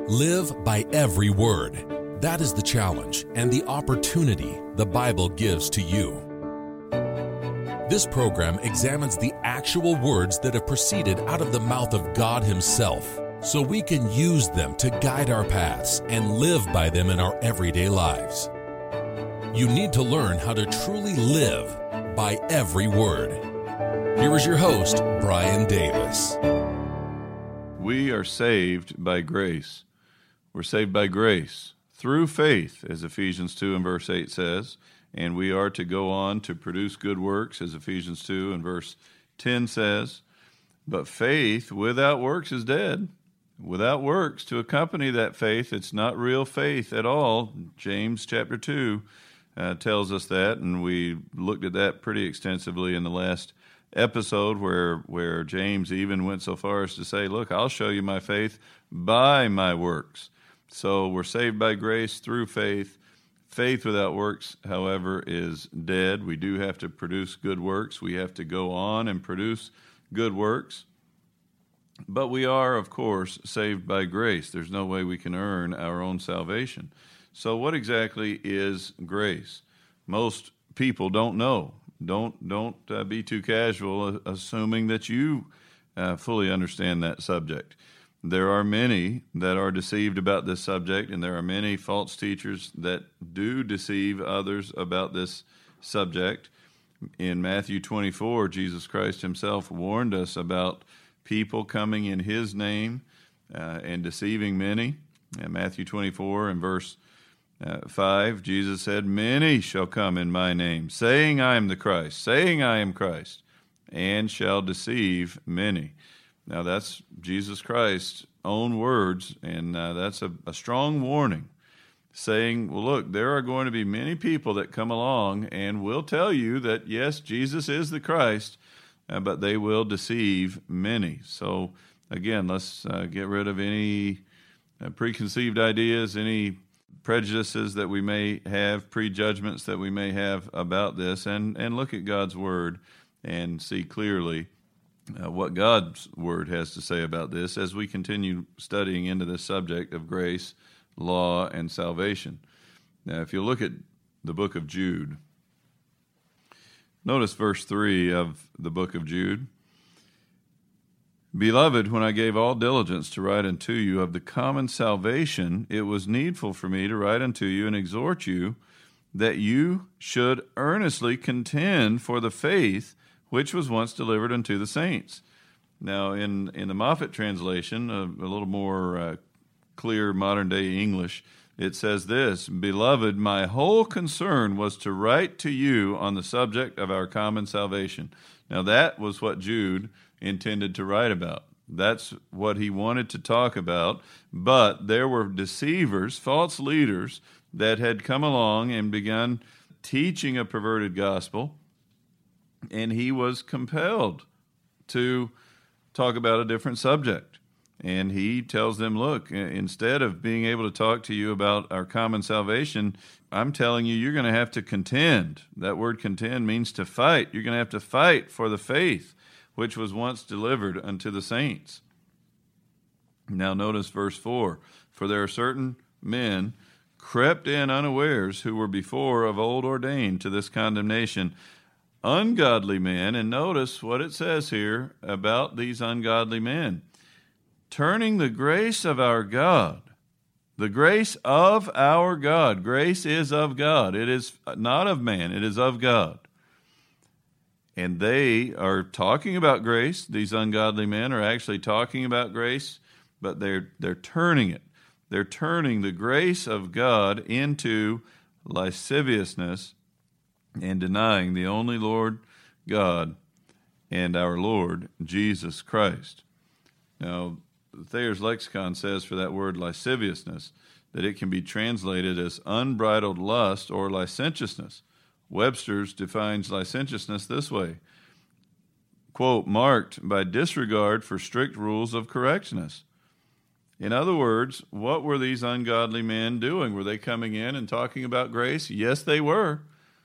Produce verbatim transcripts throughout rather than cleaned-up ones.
Live by every word. That is the challenge and the opportunity the Bible gives to you. This program examines the actual words that have proceeded out of the mouth of God Himself, so we can use them to guide our paths and live by them in our everyday lives. You need to learn how to truly live by every word. Here is your host, Brian Davis. We are saved by grace. We're saved by grace through faith, as Ephesians two and verse eight says, and we are to go on to produce good works, as Ephesians two and verse ten says. But faith without works is dead. Without works to accompany that faith, it's not real faith at all. James chapter two uh, tells us that, and we looked at that pretty extensively in the last episode where, where James even went so far as to say, look, I'll show you my faith by my works. So we're saved by grace through faith. Faith without works, however, is dead. We do have to produce good works. We have to go on and produce good works. But we are, of course, saved by grace. There's no way we can earn our own salvation. So what exactly is grace? Most people don't know. Don't don't uh, be too casual, uh, assuming that you uh, fully understand that subject. There are many that are deceived about this subject, and there are many false teachers that do deceive others about this subject. In Matthew twenty-four, Jesus Christ Himself warned us about people coming in His name uh, and deceiving many. In Matthew twenty-four and verse uh, five, Jesus said, "Many shall come in my name, saying I am the Christ, saying I am Christ, and shall deceive many." Now, that's Jesus Christ's own words, and uh, that's a, a strong warning, saying, well, look, there are going to be many people that come along and will tell you that, yes, Jesus is the Christ, uh, but they will deceive many. So, again, let's uh, get rid of any uh, preconceived ideas, any prejudices that we may have, prejudgments that we may have about this, and, and look at God's Word and see clearly Uh, what God's Word has to say about this as we continue studying into this subject of grace, law, and salvation. Now, if you look at the book of Jude, notice verse three of the book of Jude. "Beloved, when I gave all diligence to write unto you of the common salvation, it was needful for me to write unto you and exhort you that you should earnestly contend for the faith which was once delivered unto the saints." Now, in, in the Moffat translation, a, a little more uh, clear modern-day English, it says this, "Beloved, my whole concern was to write to you on the subject of our common salvation." Now, that was what Jude intended to write about. That's what he wanted to talk about, but there were deceivers, false leaders, that had come along and begun teaching a perverted gospel, and he was compelled to talk about a different subject. And he tells them, look, instead of being able to talk to you about our common salvation, I'm telling you, you're going to have to contend. That word contend means to fight. You're going to have to fight for the faith which was once delivered unto the saints. Now notice verse four. "For there are certain men crept in unawares who were before of old ordained to this condemnation, ungodly men," and notice what it says here about these ungodly men, "turning the grace of our God," the grace of our God. Grace is of God. It is not of man. It is of God. And they are talking about grace. These ungodly men are actually talking about grace, but they're they're turning it. They're turning the grace of God into lasciviousness and denying the only Lord God and our Lord Jesus Christ. Now, Thayer's Lexicon says for that word lasciviousness that it can be translated as unbridled lust or licentiousness. Webster's defines licentiousness this way, quote, "marked by disregard for strict rules of correctness." In other words, what were these ungodly men doing? Were they coming in and talking about grace? Yes, they were.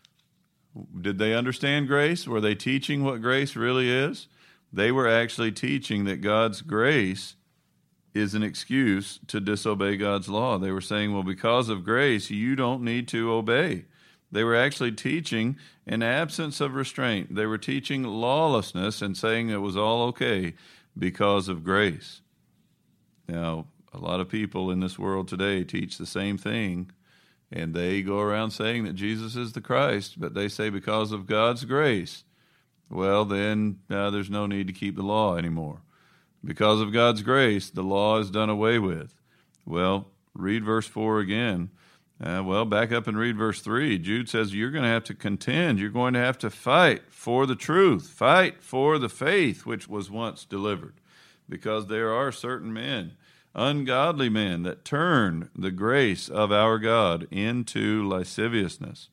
Did they understand grace? Were they teaching what grace really is? They were actually teaching that God's grace is an excuse to disobey God's law. They were saying, well, because of grace, you don't need to obey. They were actually teaching an absence of restraint. They were teaching lawlessness and saying it was all okay because of grace. Now, a lot of people in this world today teach the same thing, and they go around saying that Jesus is the Christ, but they say because of God's grace, well, then uh, there's no need to keep the law anymore. Because of God's grace, the law is done away with. Well, read verse four again. Uh, well, back up and read verse three. Jude says you're going to have to contend. You're going to have to fight for the truth. Fight for the faith which was once delivered. Because there are certain men, ungodly men, that turn the grace of our God into lasciviousness,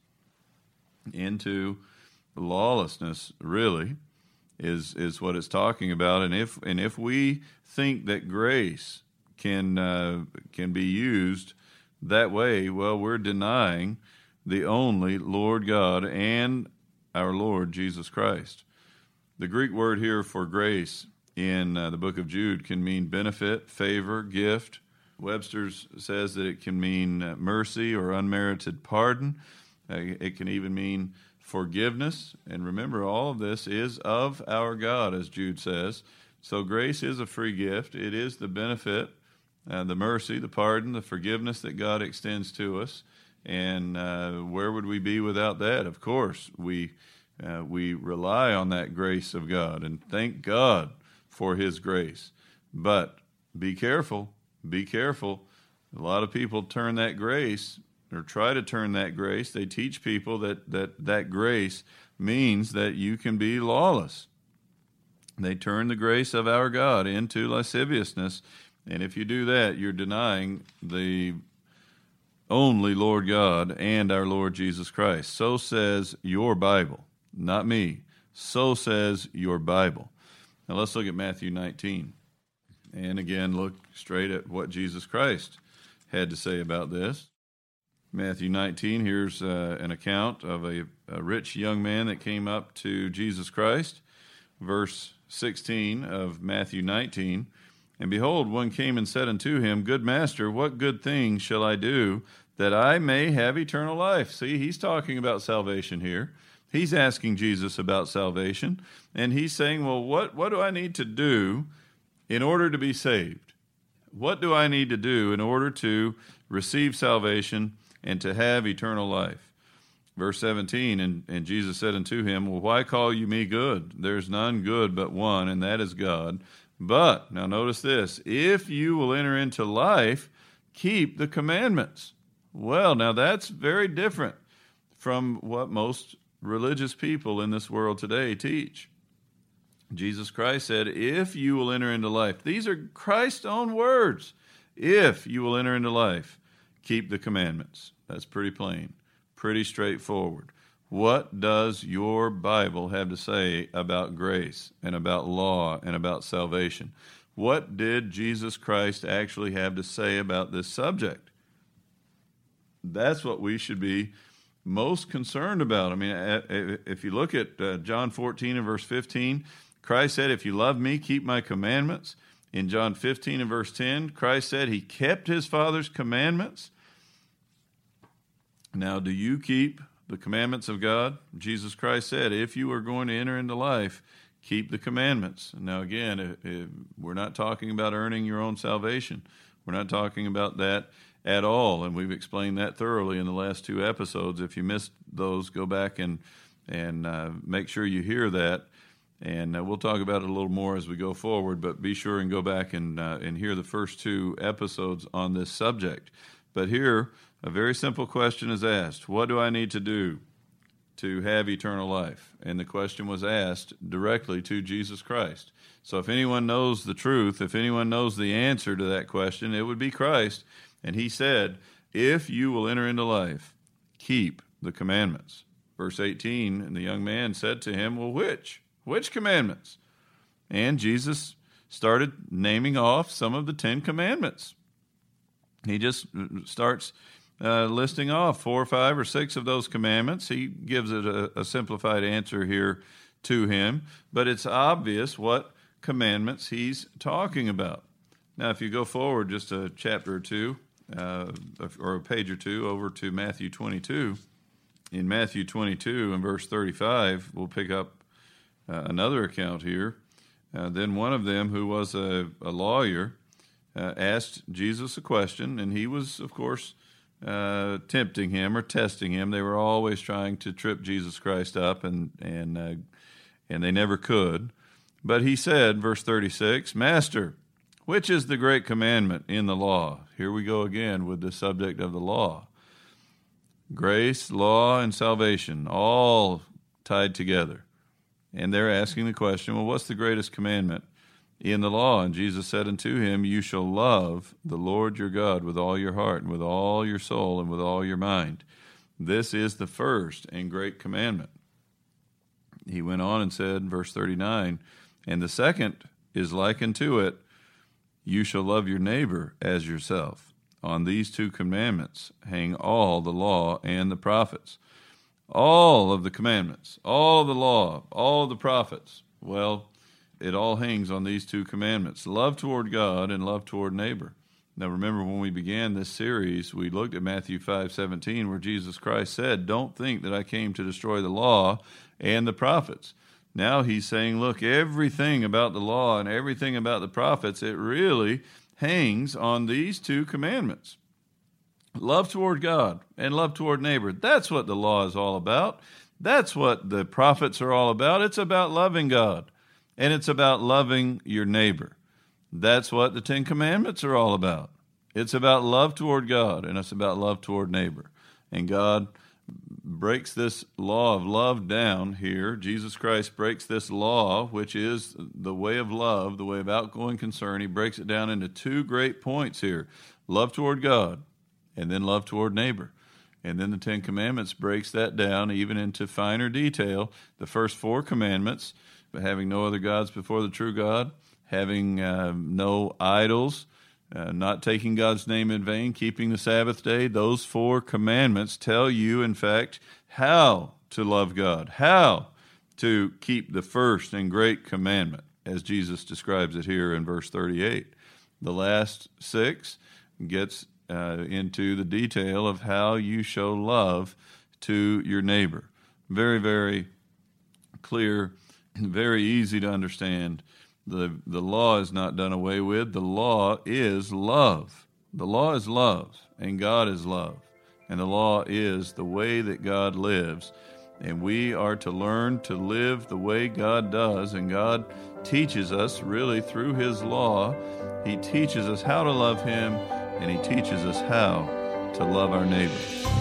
into lawlessness, really, is is what it's talking about. And if and if we think that grace can uh, can be used that way, well, we're denying the only Lord God and our Lord Jesus Christ. The Greek word here for grace in uh, the book of Jude can mean benefit, favor, gift. Webster's says that it can mean uh, mercy or unmerited pardon. Uh, it can even mean forgiveness. And remember, all of this is of our God, as Jude says. So grace is a free gift. It is the benefit, uh, the mercy, the pardon, the forgiveness that God extends to us. And uh, where would we be without that? Of course, we uh, we rely on that grace of God and thank God for his grace. But be careful, be careful. A lot of people turn that grace or try to turn that grace. They teach people that that, that grace means that you can be lawless. They turn the grace of our God into lasciviousness. And if you do that, you're denying the only Lord God and our Lord Jesus Christ. So says your Bible, not me. So says your Bible. Now let's look at Matthew nineteen. And again, look straight at what Jesus Christ had to say about this. Matthew nineteen, here's uh, an account of a, a rich young man that came up to Jesus Christ. Verse sixteen of Matthew nineteen. And behold, one came and said unto him, Good master, what good thing shall I do that I may have eternal life? See, he's talking about salvation here. He's asking Jesus about salvation. And he's saying, well, what, what do I need to do in order to be saved? What do I need to do in order to receive salvation and to have eternal life? Verse seventeen, and, and Jesus said unto him, Well, why call you me good? There's none good but one, and that is God. But, now notice this, if you will enter into life, keep the commandments. Well, now that's very different from what most religious people in this world today teach. Jesus Christ said, if you will enter into life. These are Christ's own words. If you will enter into life, keep the commandments. That's pretty plain, pretty straightforward. What does your Bible have to say about grace and about law and about salvation? What did Jesus Christ actually have to say about this subject? That's what we should be most concerned about. I mean, if you look at John fourteen and verse fifteen, Christ said, if you love me, keep my commandments. In John fifteen and verse ten, Christ said he kept his Father's commandments. Now, do you keep the commandments of God? Jesus Christ said, if you are going to enter into life, keep the commandments. Now, again, if, if we're not talking about earning your own salvation. We're not talking about that at all, and we've explained that thoroughly in the last two episodes. If you missed those, go back and, and uh, make sure you hear that, and uh, we'll talk about it a little more as we go forward, but be sure and go back and, uh, and hear the first two episodes on this subject. But here, a very simple question is asked. What do I need to do to have eternal life? And the question was asked directly to Jesus Christ. So if anyone knows the truth, if anyone knows the answer to that question, it would be Christ. And he said, if you will enter into life, keep the commandments. Verse eighteen, and the young man said to him, well, which? Which commandments? And Jesus started naming off some of the Ten Commandments. He just starts uh, listing off four or five or six of those commandments. He gives it a, a simplified answer here to him, but it's obvious what commandments he's talking about. Now, if you go forward just a chapter or two, uh, or a page or two, over to Matthew twenty-two, in Matthew twenty-two and verse thirty-five, we'll pick up uh, another account here. Uh, then one of them, who was a, a lawyer, uh, asked Jesus a question, and he was, of course, uh, tempting him or testing him. They were always trying to trip Jesus Christ up, and and uh, and they never could. But he said, verse thirty-six, "Master, which is the great commandment in the law?" Here we go again with the subject of the law. Grace, law, and salvation, all tied together. And they're asking the question, well, what's the greatest commandment in the law? And Jesus said unto him, "You shall love the Lord your God with all your heart and with all your soul and with all your mind. This is the first and great commandment." He went on and said, verse thirty-nine, "And the second is like unto it, you shall love your neighbor as yourself. On these two commandments hang all the law and the prophets." All of the commandments, all of the law, all of the prophets. Well, it all hangs on these two commandments: love toward God and love toward neighbor. Now, remember, when we began this series, we looked at Matthew five seventeen, where Jesus Christ said, "Don't think that I came to destroy the law and the prophets." Now he's saying, look, everything about the law and everything about the prophets, it really hangs on these two commandments. Love toward God and love toward neighbor. That's what the law is all about. That's what the prophets are all about. It's about loving God, and it's about loving your neighbor. That's what the Ten Commandments are all about. It's about love toward God, and it's about love toward neighbor. And God breaks this law of love down here. Jesus Christ breaks this law, which is the way of love, the way of outgoing concern. He breaks it down into two great points here: love toward God, and then love toward neighbor. And then the Ten Commandments breaks that down even into finer detail. The first four commandments, having no other gods before the true God, having uh, no idols, uh, not taking God's name in vain, keeping the Sabbath day. Those four commandments tell you, in fact, how to love God, how to keep the first and great commandment, as Jesus describes it here in verse thirty-eight. The last six gets Uh, into the detail of how you show love to your neighbor. Very, very clear, very easy to understand. The, the law is not done away with. The law is love. The law is love, and God is love. And the law is the way that God lives. And we are to learn to live the way God does, and God teaches us really through His law. He teaches us how to love Him, and He teaches us how to love our neighbor.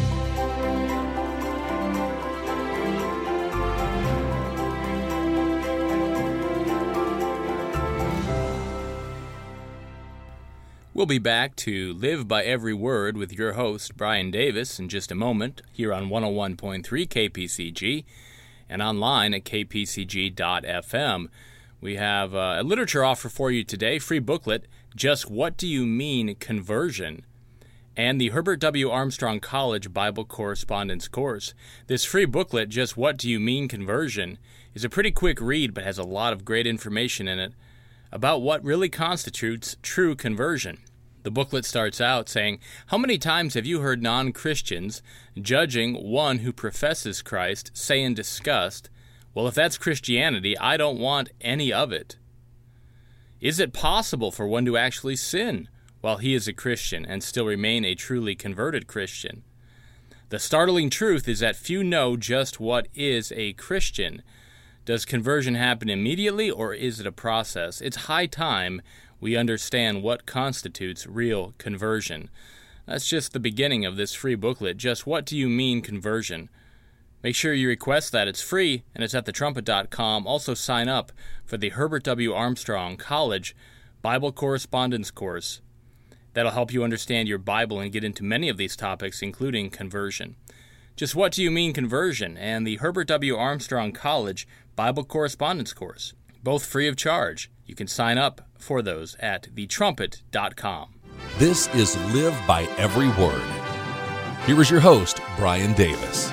We'll be back to Live by Every Word with your host, Brian Davis, in just a moment, here on one oh one point three K P C G and online at k p c g dot f m. We have a literature offer for you today, free booklet, Just What Do You Mean Conversion, and the Herbert W. Armstrong College Bible Correspondence Course. This free booklet, Just What Do You Mean Conversion, is a pretty quick read but has a lot of great information in it about what really constitutes true conversion. The booklet starts out saying, "How many times have you heard non-Christians judging one who professes Christ say in disgust, 'Well, if that's Christianity, I don't want any of it'? Is it possible for one to actually sin while he is a Christian and still remain a truly converted Christian? The startling truth is that few know just what is a Christian. Does conversion happen immediately, or is it a process? It's high time we understand what constitutes real conversion." That's just the beginning of this free booklet, Just What Do You Mean Conversion? Make sure you request that. It's free, and it's at the trumpet dot com. Also sign up for the Herbert W. Armstrong College Bible Correspondence Course. That'll help you understand your Bible and get into many of these topics, including conversion. Just What Do You Mean Conversion and the Herbert W. Armstrong College Bible Correspondence Course, both free of charge. You can sign up for those at the trumpet dot com. This is Live by Every Word. Here is your host, Brian Davis.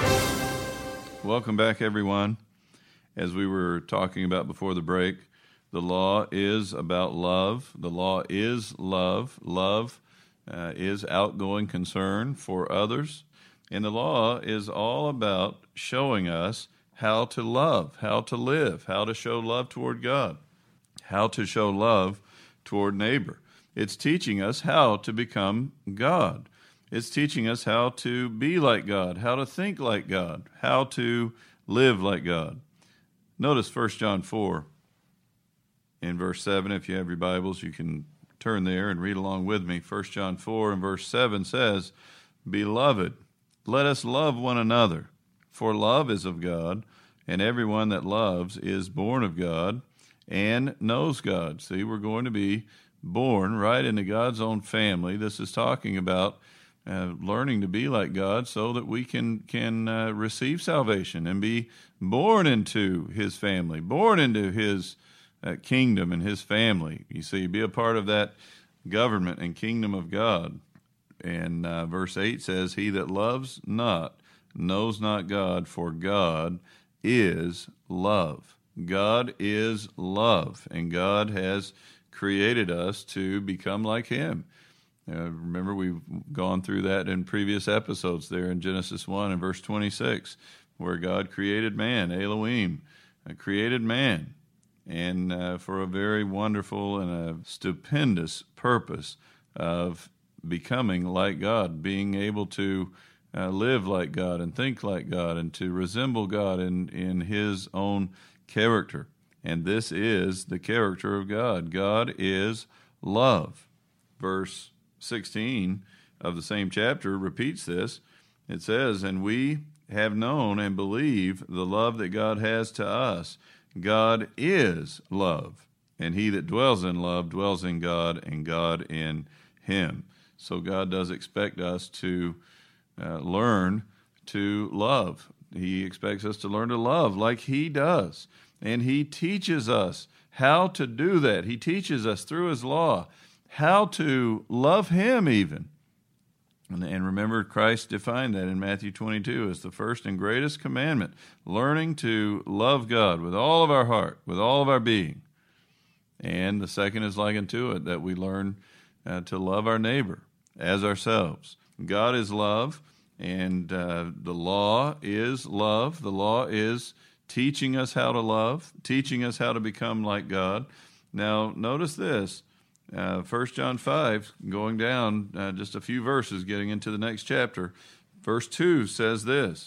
Welcome back, everyone. As we were talking about before the break, The law is about love. The law is love. Love uh, is outgoing concern for others. And the law is all about showing us how to love, how to live, how to show love toward God, how to show love toward neighbor. It's teaching us how to become God. It's teaching us how to be like God, how to think like God, how to live like God. Notice First John four in verse seven. If you have your Bibles, you can turn there and read along with me. First John four and verse seven says, "Beloved, let us love one another, for love is of God, and everyone that loves is born of God and knows God." See, we're going to be born right into God's own family. This is talking about uh, learning to be like God so that we can, can uh, receive salvation and be born into his family, born into his uh, kingdom and his family. You see, be a part of that government and kingdom of God. And uh, verse eight says, "He that loves not knows not God, for God is love." God is love, and God has created us to become like him. Uh, remember, we've gone through that in previous episodes there in Genesis one and verse twenty-six, where God created man, Elohim, uh, created man, and uh, for a very wonderful and a stupendous purpose of becoming like God, being able to uh, live like God and think like God and to resemble God in, in his own character. And this is the character of God. God is love. Verse sixteen of the same chapter repeats this. It says, "And we have known and believe the love that God has to us. God is love, and he that dwells in love dwells in God, and God in him." So God does expect us to uh, learn to love. He expects us to learn to love like he does. And he teaches us how to do that. He teaches us through his law how to love him even. And, and remember, Christ defined that in Matthew twenty-two as the first and greatest commandment, learning to love God with all of our heart, with all of our being. And the second is like unto it, that we learn uh, to love our neighbor as ourselves. God is love, and uh, the law is love. The law is teaching us how to love, teaching us how to become like God. Now, notice this, uh, First John five, going down uh, just a few verses, getting into the next chapter. Verse two says this,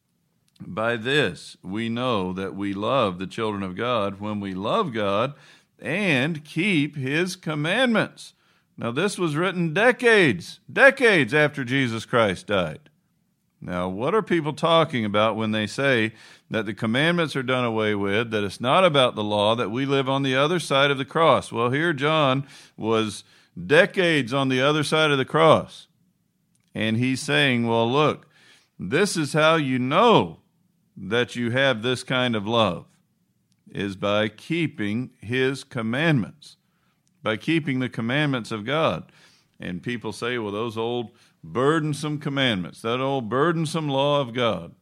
"By this we know that we love the children of God, when we love God and keep his commandments." Now, this was written decades, decades after Jesus Christ died. Now, what are people talking about when they say that the commandments are done away with, that it's not about the law, that we live on the other side of the cross? Well, here John was decades on the other side of the cross. And he's saying, well, look, this is how you know that you have this kind of love, is by keeping his commandments, by keeping the commandments of God. And people say, well, those old burdensome commandments, that old burdensome law of God.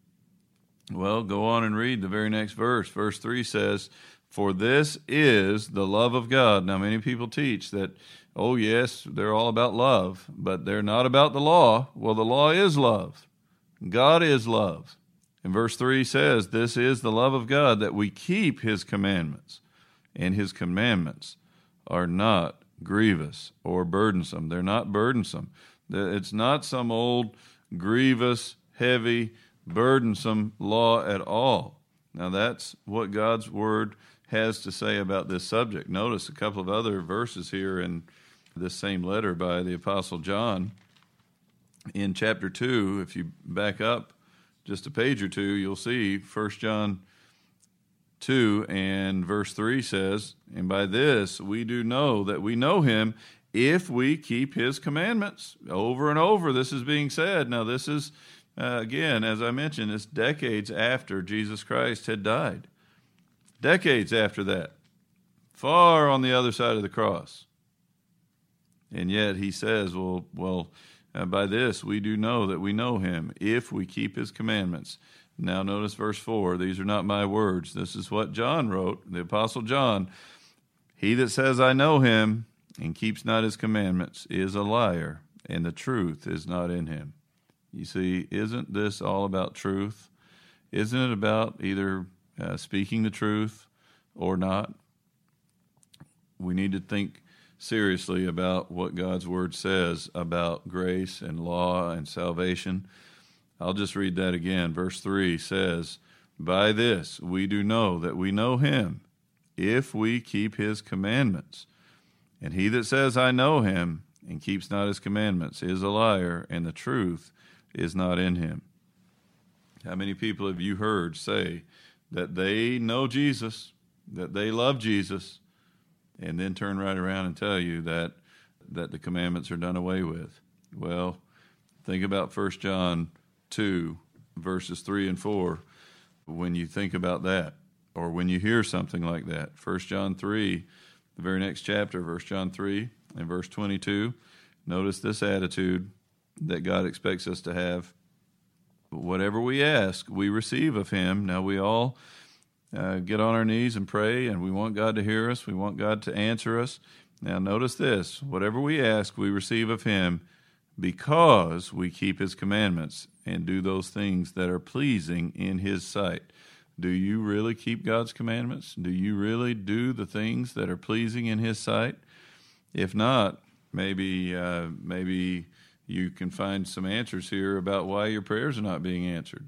Well, go on and read the very next verse. Verse three says, "For this is the love of God." Now, many people teach that, oh, yes, they're all about love, but they're not about the law. Well, the law is love. God is love. And verse three says, "This is the love of God, that we keep his commandments, and his commandments are not grievous or burdensome." They're not burdensome. It's not some old, grievous, heavy, burdensome law at all. Now, that's what God's word has to say about this subject. Notice a couple of other verses here in this same letter by the Apostle John. In chapter two, if you back up just a page or two, you'll see First John two and verse three says, "And by this we do know that we know him, if we keep his commandments." Over and over, this is being said. Now, this is, uh, again, as I mentioned, it's decades after Jesus Christ had died. Decades after that. Far on the other side of the cross. And yet he says, well, well, uh, by this we do know that we know him, if we keep his commandments. Now, notice verse four. These are not my words. This is what John wrote, the Apostle John. He that says, I know him, and keeps not his commandments, is a liar, and the truth is not in him. You see, isn't this all about truth? Isn't it about either uh, speaking the truth or not? We need to think seriously about what God's Word says about grace and law and salvation. I'll just read that again. Verse three says, by this we do know that we know him, if we keep his commandments. And he that says, I know him, and keeps not his commandments, is a liar, and the truth is not in him. How many people have you heard say that they know Jesus, that they love Jesus, and then turn right around and tell you that that the commandments are done away with? Well, think about First John two, verses three and four, when you think about that, or when you hear something like that. First John three, the very next chapter, First John three and verse twenty-two, notice this attitude that God expects us to have. Whatever we ask, we receive of him. Now we all uh, get on our knees and pray, and we want God to hear us. We want God to answer us. Now notice this, whatever we ask, we receive of him because we keep his commandments and do those things that are pleasing in his sight. Do you really keep God's commandments? Do you really do the things that are pleasing in his sight? If not, maybe uh, maybe you can find some answers here about why your prayers are not being answered.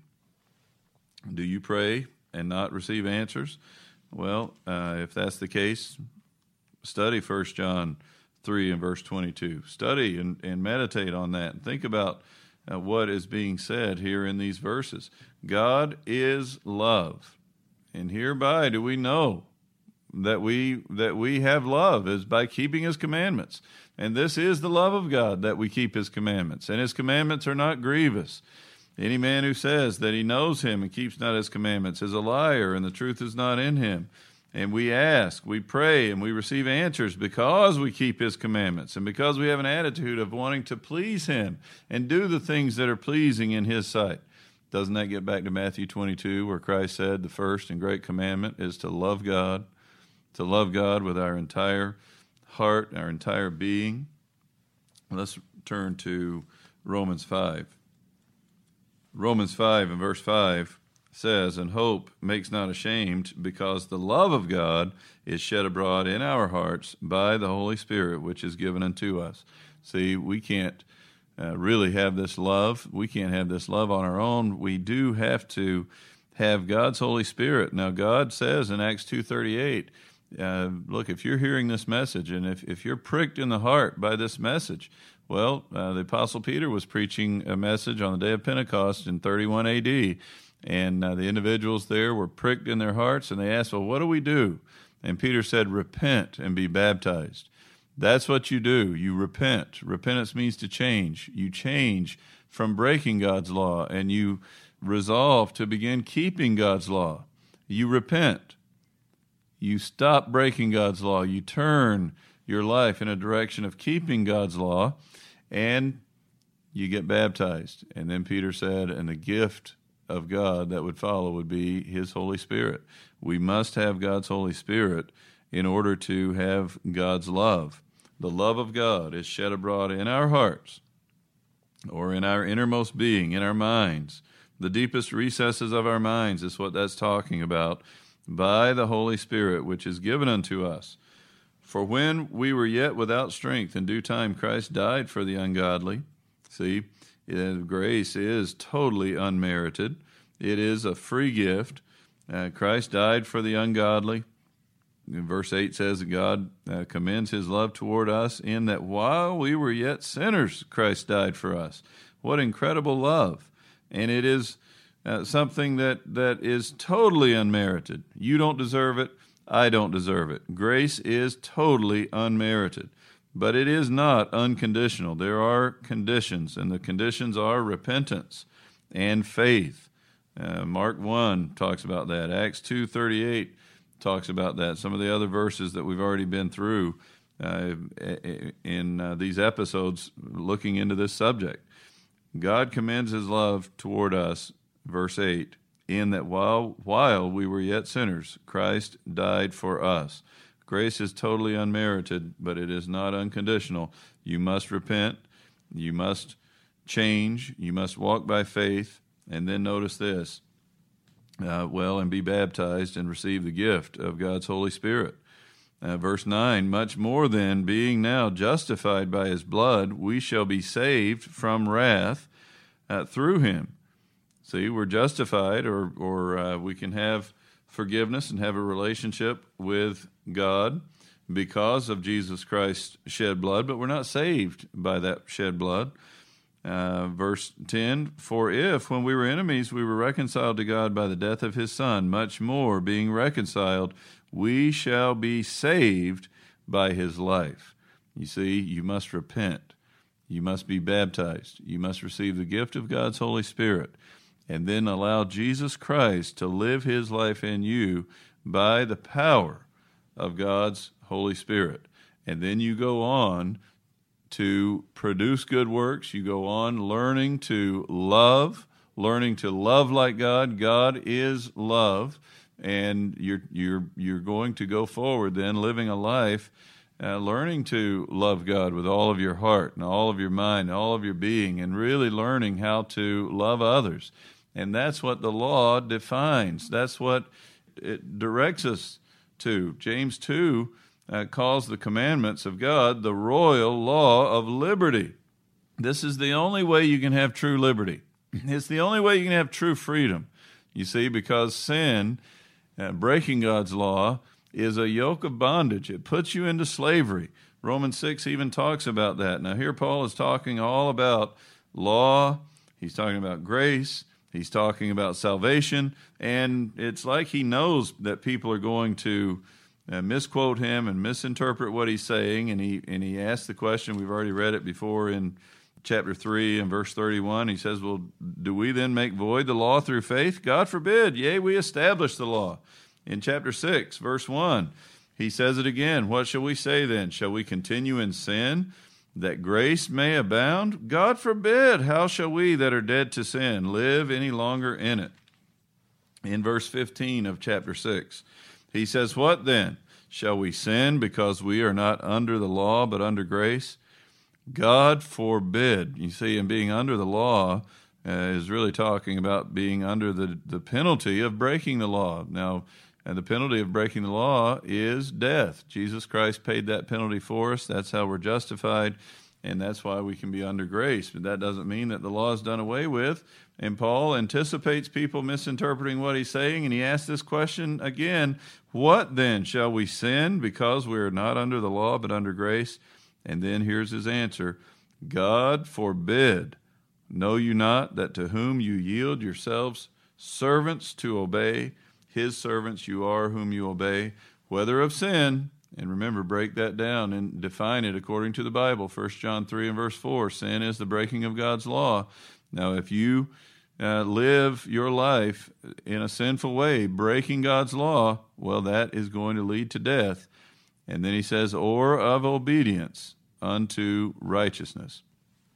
Do you pray and not receive answers? Well, uh, if that's the case, study First John three and verse twenty-two. Study and, and meditate on that and think about uh, what is being said here in these verses. God is love, and hereby do we know that we that we have love, is by keeping his commandments. And this is the love of God, that we keep his commandments, and his commandments are not grievous. Any man who says that he knows him and keeps not his commandments is a liar, and the truth is not in him. And we ask, we pray, and we receive answers because we keep his commandments and because we have an attitude of wanting to please him and do the things that are pleasing in his sight. Doesn't that get back to Matthew twenty-two, where Christ said the first and great commandment is to love God, to love God with our entire heart, our entire being? Let's turn to Romans five. Romans five and verse five says, and hope makes not ashamed, because the love of God is shed abroad in our hearts by the Holy Spirit, which is given unto us. See, we can't uh, really have this love. We can't have this love on our own. We do have to have God's Holy Spirit. Now, God says in Acts two thirty-eight, uh, look, if you're hearing this message, and if, if you're pricked in the heart by this message, well, uh, the Apostle Peter was preaching a message on the day of Pentecost in thirty-one A D, and uh, the individuals there were pricked in their hearts, and they asked, well, what do we do? And Peter said, repent and be baptized. That's what you do. You repent. Repentance means to change. You change from breaking God's law, and you resolve to begin keeping God's law. You repent. You stop breaking God's law. You turn your life in a direction of keeping God's law, and you get baptized. And then Peter said, and the gift of God that would follow would be his Holy Spirit. We must have God's Holy Spirit in order to have God's love. The love of God is shed abroad in our hearts, or in our innermost being, in our minds. The deepest recesses of our minds is what that's talking about, by the Holy Spirit, which is given unto us. For when we were yet without strength, in due time Christ died for the ungodly. See, grace is totally unmerited. It is a free gift. Uh, Christ died for the ungodly. Verse eight says that God uh, commends his love toward us in that while we were yet sinners, Christ died for us. What incredible love. And it is uh, something that, that is totally unmerited. You don't deserve it. I don't deserve it. Grace is totally unmerited. But it is not unconditional. There are conditions, and the conditions are repentance and faith. Uh, Mark one talks about that. Acts two thirty-eight talks about that. Some of the other verses that we've already been through uh, in uh, these episodes looking into this subject. God commends his love toward us, verse eight, in that while while we were yet sinners, Christ died for us. Grace is totally unmerited, but it is not unconditional. You must repent. You must change. You must walk by faith. And then notice this, uh, well, and be baptized and receive the gift of God's Holy Spirit. Uh, verse nine, much more than being now justified by his blood, we shall be saved from wrath uh, through him. See, we're justified, or, or uh, we can have forgiveness and have a relationship with God because of Jesus Christ's shed blood, but we're not saved by that shed blood. Uh, verse ten, for if, when we were enemies, we were reconciled to God by the death of his Son, much more, being reconciled, we shall be saved by his life. You see, you must repent. You must be baptized. You must receive the gift of God's Holy Spirit, and then allow Jesus Christ to live his life in you by the power of God's Holy Spirit. And then you go on to produce good works. You go on learning to love, learning to love like God. God is love, and you're you're you're going to go forward then living a life uh, learning to love God with all of your heart and all of your mind and all of your being, and really learning how to love others. And that's what the law defines. That's what it directs us to. James two uh, calls the commandments of God the royal law of liberty. This is the only way you can have true liberty. It's the only way you can have true freedom. You see, because sin, uh, breaking God's law, is a yoke of bondage. It puts you into slavery. Romans six even talks about that. Now here Paul is talking all about law. He's talking about grace. He's talking about salvation, and it's like he knows that people are going to uh, misquote him and misinterpret what he's saying, and he and he asks the question, we've already read it before in chapter three and verse thirty-one. He says, well, do we then make void the law through faith? God forbid. Yea, we establish the law. In chapter six, verse one, he says it again. What shall we say then? Shall we continue in sin, that grace may abound? God forbid. How shall we that are dead to sin live any longer in it? In verse fifteen of chapter six, he says, what then? Shall we sin because we are not under the law but under grace? God forbid. You see, and being under the law uh, is really talking about being under the, the penalty of breaking the law. Now, and the penalty of breaking the law is death. Jesus Christ paid that penalty for us. That's how we're justified, and that's why we can be under grace. But that doesn't mean that the law is done away with. And Paul anticipates people misinterpreting what he's saying, and he asks this question again, what then? Shall we sin because we are not under the law but under grace? And then here's his answer, God forbid. Know you not that to whom you yield yourselves servants to obey, his servants you are whom you obey, whether of sin, and remember, break that down and define it according to the Bible. First John three and verse four, sin is the breaking of God's law. Now, if you uh, live your life in a sinful way, breaking God's law, well, that is going to lead to death. And then he says, or of obedience unto righteousness.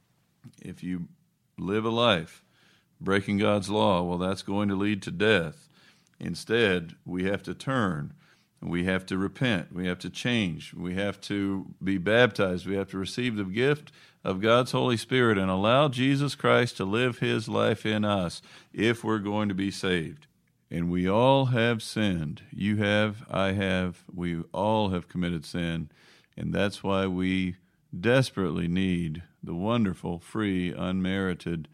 If you live a life breaking God's law, well, that's going to lead to death. Instead, we have to turn. We have to repent. We have to change. We have to be baptized. We have to receive the gift of God's Holy Spirit and allow Jesus Christ to live his life in us if we're going to be saved. And we all have sinned. You have, I have, we all have committed sin. And that's why we desperately need the wonderful, free, unmerited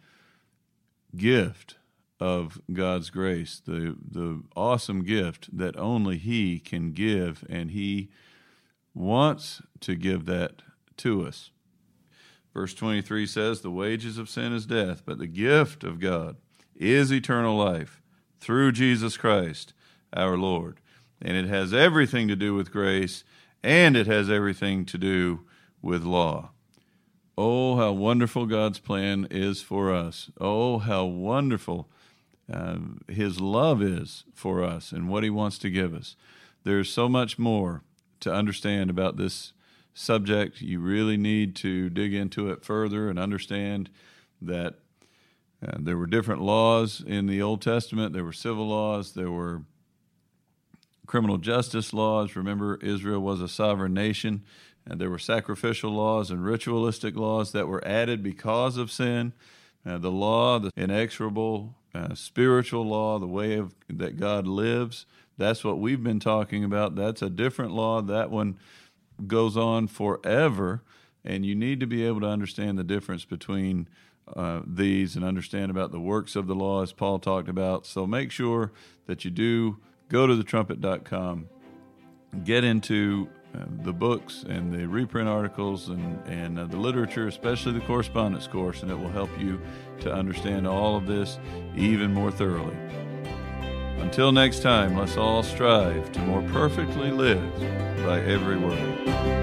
gift of God's grace, the the awesome gift that only he can give, and he wants to give that to us. Verse twenty-three says, the wages of sin is death, but the gift of God is eternal life through Jesus Christ our Lord. And it has everything to do with grace, and it has everything to do with law. Oh, how wonderful God's plan is for us. Oh, how wonderful uh, his love is for us and what he wants to give us. There's so much more to understand about this subject. You really need to dig into it further and understand that uh, there were different laws in the Old Testament. There were civil laws. There were criminal justice laws. Remember, Israel was a sovereign nation, and there were sacrificial laws and ritualistic laws that were added because of sin. Uh, the law, the inexorable uh, spiritual law, the way of that God lives, that's what we've been talking about. That's a different law. That one goes on forever, and you need to be able to understand the difference between uh, these and understand about the works of the law, as Paul talked about. So make sure that you do go to the trumpet dot com, get into uh, the books and the reprint articles and, and uh, the literature, especially the correspondence course, and it will help you to understand all of this even more thoroughly. Until next time, let's all strive to more perfectly live by every word.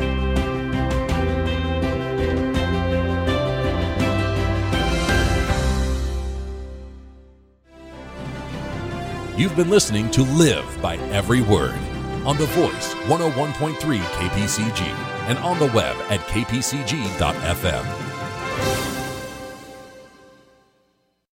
You've been listening to Live by Every Word on The Voice one oh one point three K P C G and on the web at k p c g dot f m.